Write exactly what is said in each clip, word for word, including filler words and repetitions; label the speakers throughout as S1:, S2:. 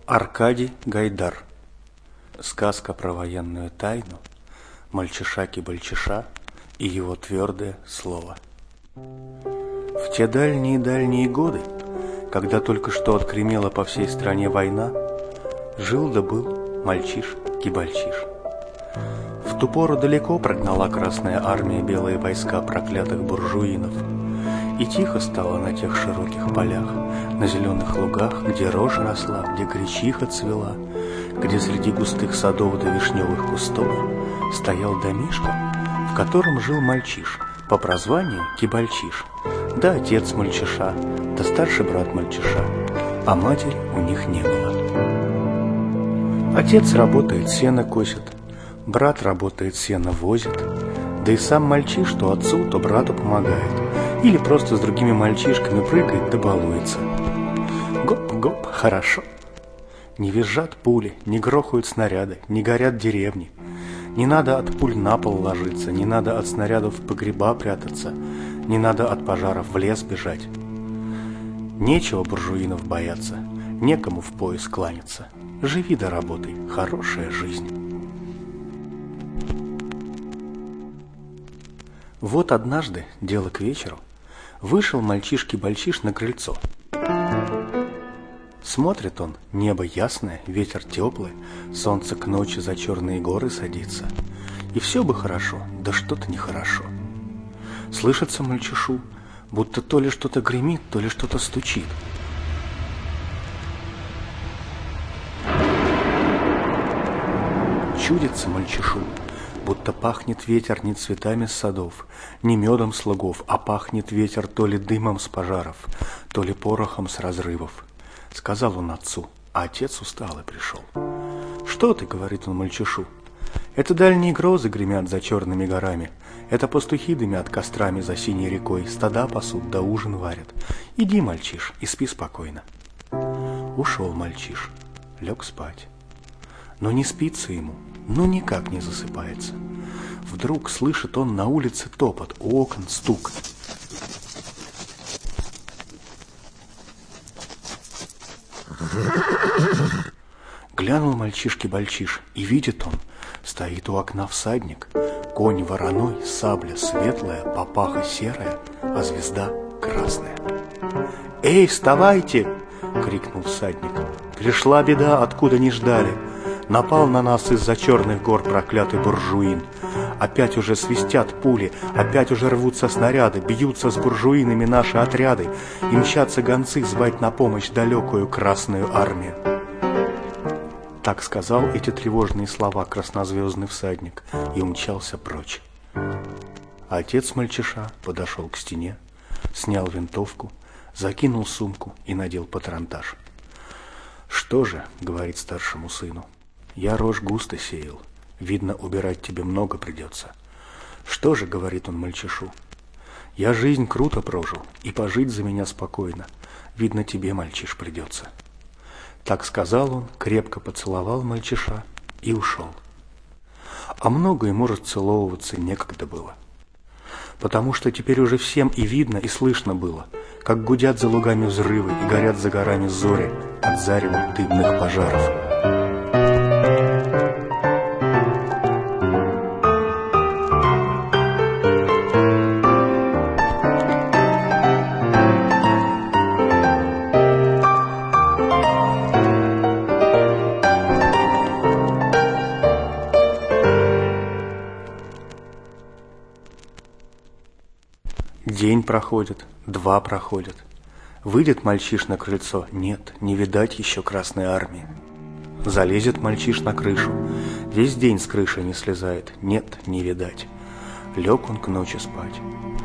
S1: Аркадий Гайдар. Сказка про военную тайну, мальчиша-кибальчиша и его твердое слово. В те дальние-дальние годы, когда только что отгремела по всей стране война, жил да был мальчиш-кибальчиш. В ту пору далеко прогнала Красная Армия белые войска проклятых буржуинов, и тихо стало на тех широких полях, на зеленых лугах, где рожь росла, где гречиха цвела, где среди густых садов да вишневых кустов стоял домишко, в котором жил мальчиш, по прозванию Кибальчиш, да отец мальчиша, да старший брат мальчиша, а матери у них не было. Отец работает, сено косит, брат работает, сено возит, да и сам мальчиш то отцу, то брату помогает, или просто с другими мальчишками прыгает да балуется. Гоп-гоп, хорошо. Не визжат пули, не грохают снаряды, не горят деревни. Не надо от пуль на пол ложиться, не надо от снарядов в погреба прятаться, не надо от пожаров в лес бежать. Нечего буржуинов бояться, некому в пояс кланяться. Живи да работай, хорошая жизнь. Вот однажды, дело к вечеру, вышел мальчиш-кибальчиш на крыльцо. Смотрит он, небо ясное, ветер теплый, солнце к ночи за черные горы садится. И все бы хорошо, да что-то нехорошо. Слышится мальчишу, будто то ли что-то гремит, то ли что-то стучит. Чудится мальчишу, будто пахнет ветер не цветами с садов, не медом с лугов, а пахнет ветер то ли дымом с пожаров, то ли порохом с разрывов. Сказал он отцу, а отец усталый пришел. «Что ты?» — говорит он мальчишу. «Это дальние грозы гремят за черными горами, это пастухи дымят кострами за синей рекой, стада пасут да ужин варят. Иди, мальчиш, и спи спокойно». Ушел мальчиш, лег спать. Но не спится ему, ну никак не засыпается. Вдруг слышит он на улице топот, у окон стук. Глянул мальчиш-кибальчиш, и видит он, стоит у окна всадник, конь вороной, сабля светлая, папаха серая, а звезда красная. «Эй, вставайте!» — крикнул всадник. «Пришла беда, откуда не ждали. Напал на нас из-за черных гор проклятый буржуин. Опять уже свистят пули, опять уже рвутся снаряды, бьются с буржуинами наши отряды, и мчатся гонцы звать на помощь далекую Красную Армию». Так сказал эти тревожные слова краснозвездный всадник и умчался прочь. А отец мальчиша подошел к стене, снял винтовку, закинул сумку и надел патронтаж. «Что же, — говорит старшему сыну, — я рожь густо сеял, видно, убирать тебе много придется. Что же, — говорит он мальчишу, — я жизнь круто прожил, и пожить за меня спокойно, видно, тебе, мальчиш, придется». Так сказал он, крепко поцеловал мальчиша и ушел. А много ему расцеловываться некогда было, потому что теперь уже всем и видно, и слышно было, как гудят за лугами взрывы и горят за горами зори от зарева дымных пожаров. День проходит, два проходят. Выйдет мальчиш на крыльцо, нет, не видать еще Красной Армии. Залезет мальчиш на крышу, весь день с крыши не слезает, нет, не видать. Лег он к ночи спать.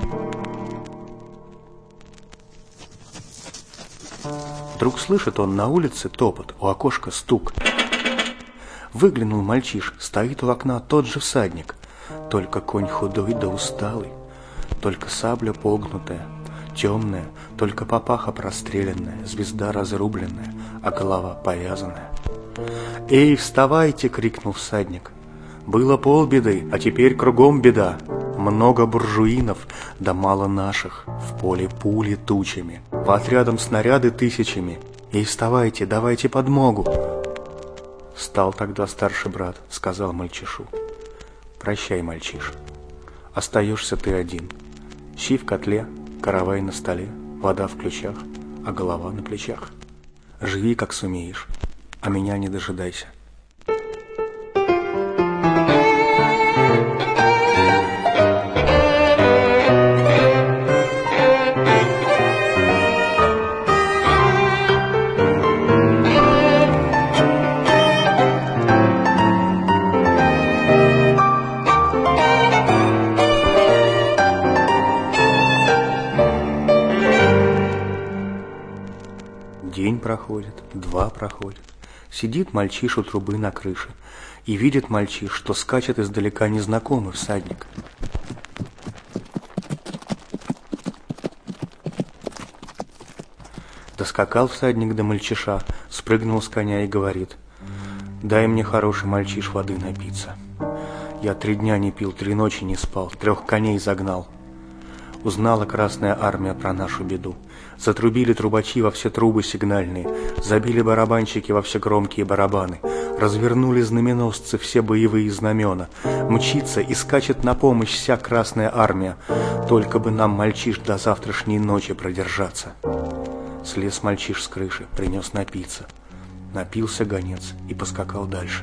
S1: Вдруг слышит он на улице топот, у окошка стук. Выглянул мальчиш, стоит у окна тот же всадник, только конь худой да усталый. Только сабля погнутая, темная, только папаха простреленная, звезда разрубленная, а голова повязанная. «Эй, вставайте!» — крикнул всадник. «Было полбеды, а теперь кругом беда. Много буржуинов, да мало наших, в поле пули тучами, по отрядам снаряды тысячами, Эй, вставайте, давайте подмогу. Встал тогда старший брат, сказал мальчишу: прощай, мальчиш, остаешься ты один. Щи в котле, каравай на столе, вода в ключах, а голова на плечах. Живи, как сумеешь, а меня не дожидайся. День проходит, два проходит. Сидит мальчиш у трубы на крыше, и видит мальчиш, что скачет издалека незнакомый всадник. Доскакал всадник до мальчиша, спрыгнул с коня и говорит: дай мне, хороший мальчиш, воды напиться. Я три дня не пил, три ночи не спал, трех коней загнал. Узнала Красная Армия про нашу беду. Затрубили трубачи во все трубы сигнальные, забили барабанщики во все громкие барабаны, развернули знаменосцы все боевые знамена. Мчится и скачет на помощь вся Красная Армия, только бы нам, мальчиш, до завтрашней ночи продержаться. Слез мальчиш с крыши, принес напиться. Напился гонец и поскакал дальше.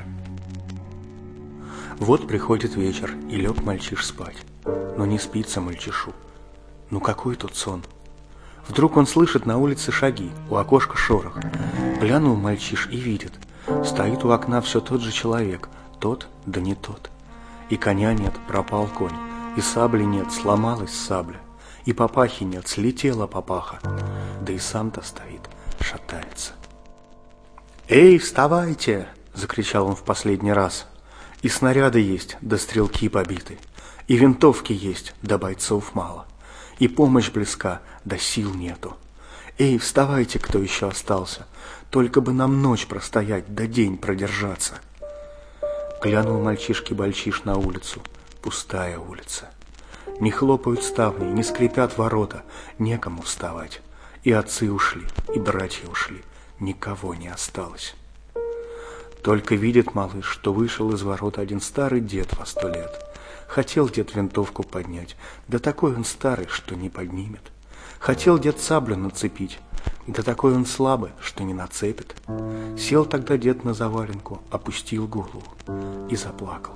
S1: Вот приходит вечер, и лег мальчиш спать, но не спится мальчишу. Ну какой тут сон? Вдруг он слышит на улице шаги, у окошка шорох. Глянул мальчиш и видит: стоит у окна все тот же человек, тот, да не тот. И коня нет, пропал конь, и сабли нет, сломалась сабля, и папахи нет, слетела папаха, да и сам-то стоит, шатается. «Эй, вставайте!» — закричал он в последний раз. «И снаряды есть, да стрелки побиты, и винтовки есть, да бойцов мало. И помощь близка, да сил нету. Эй, вставайте, кто еще остался, только бы нам ночь простоять, да день продержаться». Глянул мальчишки-бальчиш на улицу, пустая улица. Не хлопают ставни, не скрипят ворота, некому вставать. И отцы ушли, и братья ушли, никого не осталось. Только видит малыш, что вышел из ворот один старый дед во сто лет. Хотел дед винтовку поднять, да такой он старый, что не поднимет. Хотел дед саблю нацепить, да такой он слабый, что не нацепит. Сел тогда дед на заваленку, опустил голову и заплакал.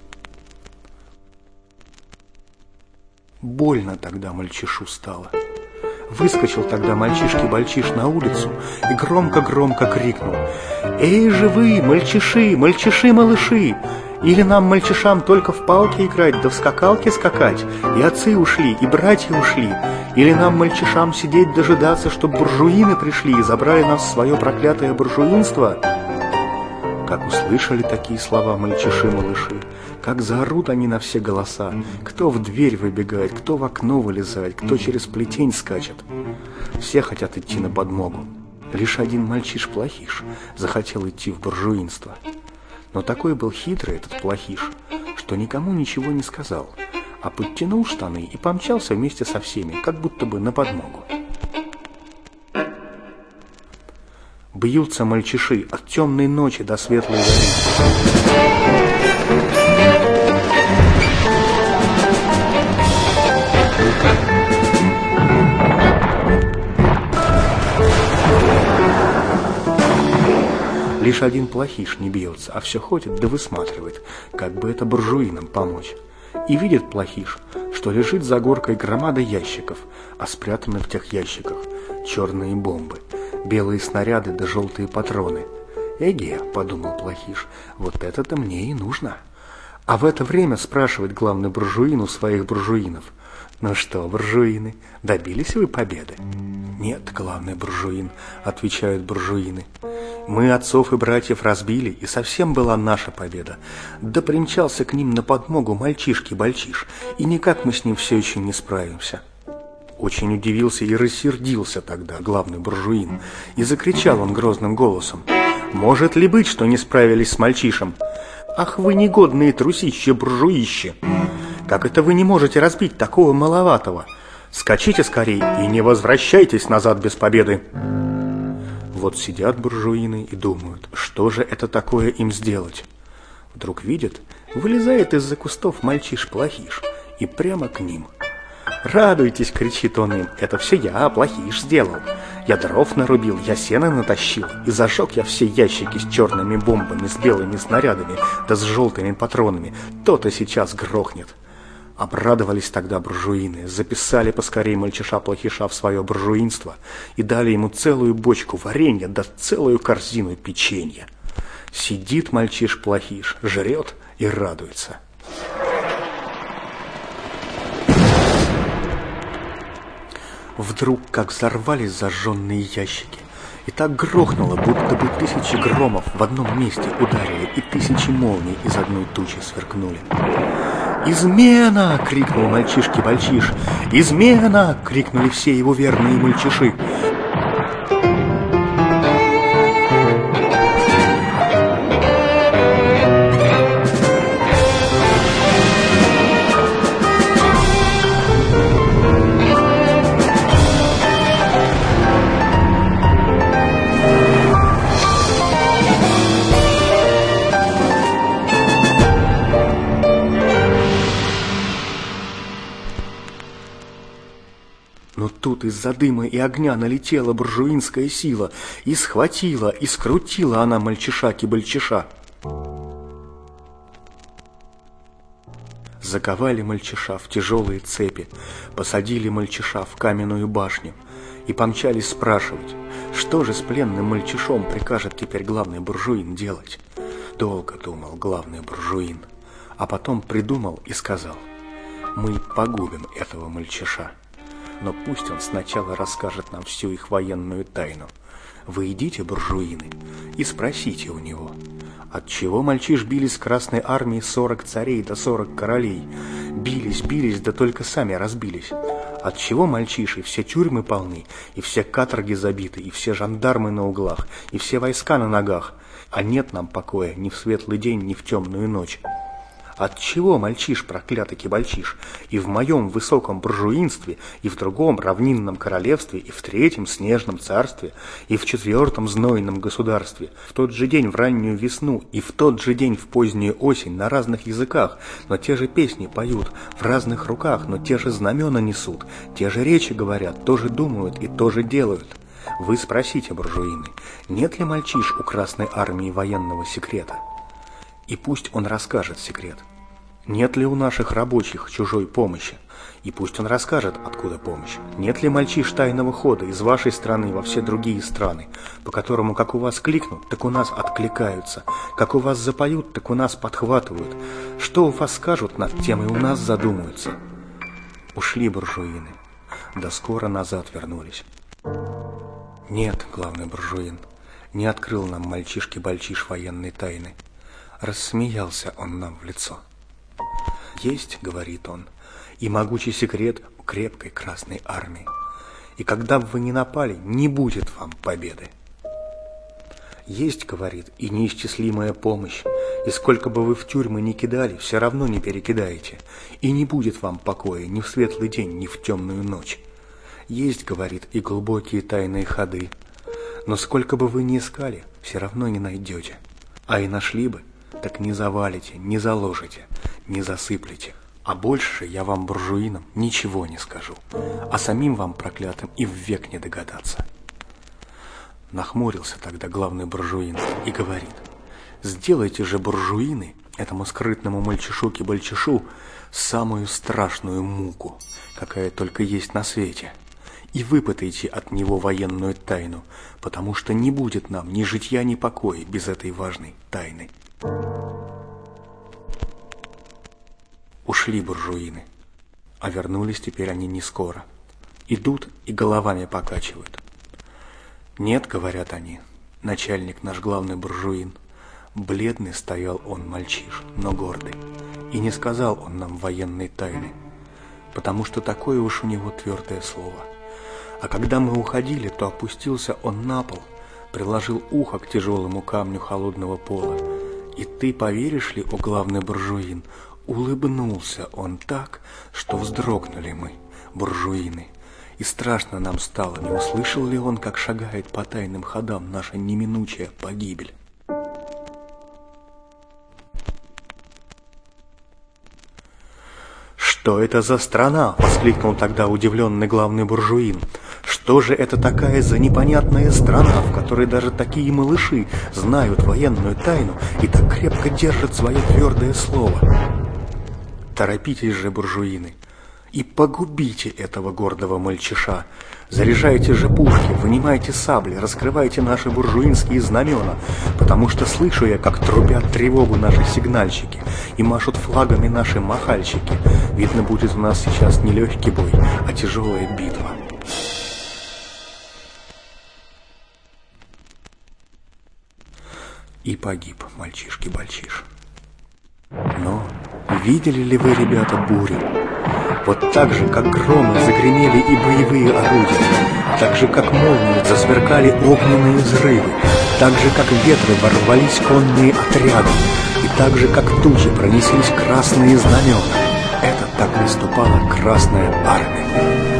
S1: Больно тогда мальчишу стало. Выскочил тогда мальчишки-бальчиш на улицу и громко-громко крикнул: «Эй же вы, мальчиши, мальчиши-малыши! Или нам, мальчишам, только в палки играть, да в скакалке скакать, и отцы ушли, и братья ушли? Или нам, мальчишам, сидеть дожидаться, чтоб буржуины пришли и забрали нас в свое проклятое буржуинство?» Как услышали такие слова мальчиши-малыши, как заорут они на все голоса, кто в дверь выбегает, кто в окно вылезает, кто через плетень скачет. Все хотят идти на подмогу. Лишь один мальчиш-плохиш захотел идти в буржуинство. Но такой был хитрый этот плохиш, что никому ничего не сказал, а подтянул штаны и помчался вместе со всеми, как будто бы на подмогу. Бьются мальчиши от темной ночи до светлой зари. Лишь один плохиш не бьется, а все ходит да высматривает, как бы это буржуинам помочь. И видит плохиш, что лежит за горкой громада ящиков, а спрятаны в тех ящиках черные бомбы, белые снаряды да желтые патроны. «Эге», — подумал плохиш, — «вот это-то мне и нужно». А в это время спрашивает главный буржуин у своих буржуинов: «Ну что, буржуины, добились вы победы?» «Нет, главный буржуин», — отвечают буржуины, — «мы отцов и братьев разбили, и совсем была наша победа. Да примчался к ним на подмогу мальчишки-бальчиш, и никак мы с ним все еще не справимся». Очень удивился и рассердился тогда главный буржуин, и закричал он грозным голосом: «Может ли быть, что не справились с мальчишем? Ах вы негодные трусище-буржуище! Как это вы не можете разбить такого маловатого? Скачите скорей и не возвращайтесь назад без победы!» Вот сидят буржуины и думают, что же это такое им сделать. Вдруг видят, вылезает из-за кустов мальчиш-плохиш и прямо к ним. «Радуйтесь!» — кричит он им. «Это все я, плохиш, сделал. Я дров нарубил, я сено натащил, и зажег я все ящики с черными бомбами, с белыми снарядами, да с желтыми патронами. То-то сейчас грохнет». Обрадовались тогда буржуины, записали поскорей мальчиша-плохиша в свое буржуинство и дали ему целую бочку варенья да целую корзину печенья. Сидит мальчиш-плохиш, жрет и радуется. Вдруг как взорвались зажженные ящики, и так грохнуло, будто бы тысячи громов в одном месте ударили, и тысячи молний из одной тучи сверкнули. «Измена!» — крикнул мальчишки-бальчиш. «Измена!» — крикнули все его верные мальчиши. Но тут из-за дыма и огня налетела буржуинская сила, и схватила, и скрутила она мальчиша-кибальчиша. Заковали мальчиша в тяжелые цепи, посадили мальчиша в каменную башню и помчались спрашивать, что же с пленным мальчишом прикажет теперь главный буржуин делать. Долго думал главный буржуин, а потом придумал и сказал: «Мы погубим этого мальчиша. Но пусть он сначала расскажет нам всю их военную тайну. Вы идите, буржуины, и спросите у него, отчего мальчиш бились с Красной армией сорок царей да сорок королей? Бились, бились, да только сами разбились. Отчего мальчиши все тюрьмы полны, и все каторги забиты, и все жандармы на углах, и все войска на ногах, а нет нам покоя ни в светлый день, ни в темную ночь? Отчего мальчиш, проклятый кибальчиш, и в моем высоком буржуинстве, и в другом равнинном королевстве, и в третьем снежном царстве, и в четвертом знойном государстве, в тот же день в раннюю весну, и в тот же день в позднюю осень на разных языках, но те же песни поют, в разных руках, но те же знамена несут, те же речи говорят, тоже думают и тоже делают? Вы спросите, буржуины, нет ли мальчиш у Красной армии военного секрета? И пусть он расскажет секрет. Нет ли у наших рабочих чужой помощи? И пусть он расскажет, откуда помощь. Нет ли мальчиш тайного хода из вашей страны во все другие страны, по которому, как у вас кликнут, так у нас откликаются, как у вас запоют, так у нас подхватывают, что у вас скажут, над тем и у нас задумаются? Ушли буржуины, да скоро назад вернулись. Нет, главный буржуин, не открыл нам мальчишки-бальчиш военной тайны. Рассмеялся он нам в лицо. Есть, говорит он, и могучий секрет у крепкой Красной армии. И когда бы вы ни напали, не будет вам победы. Есть, говорит, и неисчислимая помощь, и сколько бы вы в тюрьмы ни кидали, все равно не перекидаете, и не будет вам покоя ни в светлый день, ни в темную ночь. Есть, говорит, и глубокие тайные ходы, но сколько бы вы ни искали, все равно не найдете. А и нашли бы, так не завалите, не заложите, не засыплете. А больше я вам, буржуинам, ничего не скажу, а самим вам, проклятым, и ввек не догадаться. Нахмурился тогда главный буржуин и говорит: сделайте же, буржуины, этому скрытному мальчишу-кибальчишу самую страшную муку, какая только есть на свете, и выпытайте от него военную тайну, потому что не будет нам ни житья, ни покоя без этой важной тайны. Ушли буржуины, а вернулись теперь они не скоро. Идут и головами покачивают. Нет, говорят они, начальник наш главный буржуин. Бледный стоял он мальчиш, но гордый, и не сказал он нам военной тайны, потому что такое уж у него твердое слово. А когда мы уходили, то опустился он на пол, приложил ухо к тяжелому камню холодного пола, и ты поверишь ли, о главный буржуин, улыбнулся он так, что вздрогнули мы, буржуины, И страшно нам стало, не услышал ли он, как шагает по тайным ходам наша неминучая погибель. «Что это за страна?» — воскликнул тогда удивленный главный буржуин. «Что же это такая за непонятная страна, в которой даже такие малыши знают военную тайну и так крепко держат свое твердое слово? Торопитесь же, буржуины, и погубите этого гордого мальчиша. Заряжайте же пушки, вынимайте сабли, раскрывайте наши буржуинские знамена, потому что слышу я, как трубят тревогу наши сигнальщики и машут флагами наши махальщики. Видно, будет у нас сейчас не легкий бой, а тяжелая битва». И погиб мальчишки-бальчиш. Но видели ли вы, ребята, бурю? Вот так же, как громы загремели и боевые орудия, так же, как молнии засверкали огненные взрывы, так же, как ветры ворвались конные отряды, и так же, как тучи пронеслись красные знамена. Это так выступала Красная Армия.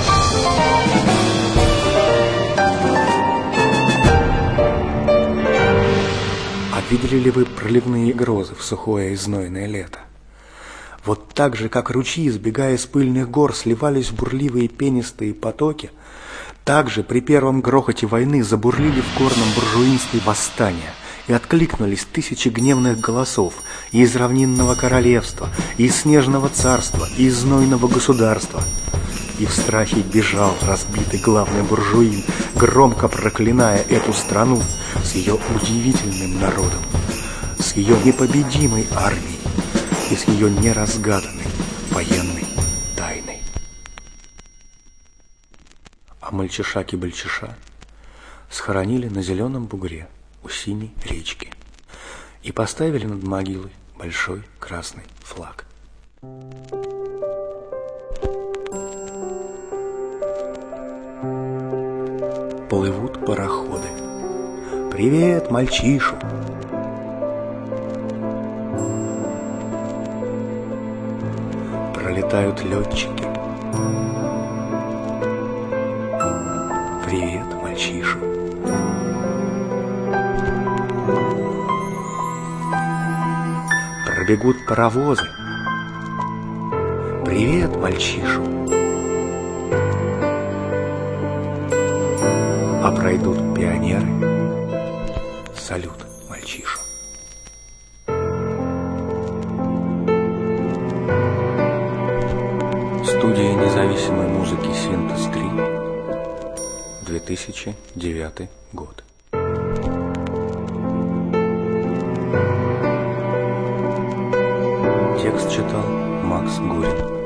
S1: А видели ли вы проливные грозы в сухое и знойное лето? Вот так же, как ручьи, сбегая с пыльных гор, сливались в бурливые пенистые потоки, так же при первом грохоте войны забурлили в горном буржуинстве восстания, и откликнулись тысячи гневных голосов и из равнинного королевства, и из снежного царства, и из знойного государства. И в страхе бежал разбитый главный буржуин, громко проклиная эту страну с ее удивительным народом, с ее непобедимой армией и с ее неразгаданной военной тайной. А мальчиша-кибальчиша схоронили на зеленом бугре у синей речки и поставили над могилой большой красный флаг. Плывут пароходы. «Привет, мальчишу!» Пролетают летчики. «Привет, мальчишу!» Пробегут паровозы. «Привет, мальчишу!» А пройдут пионеры. «Салют, мальчишу!» Студия независимой музыки «Синтез три», две тысячи девятый год. Текст читал Макс Гурин.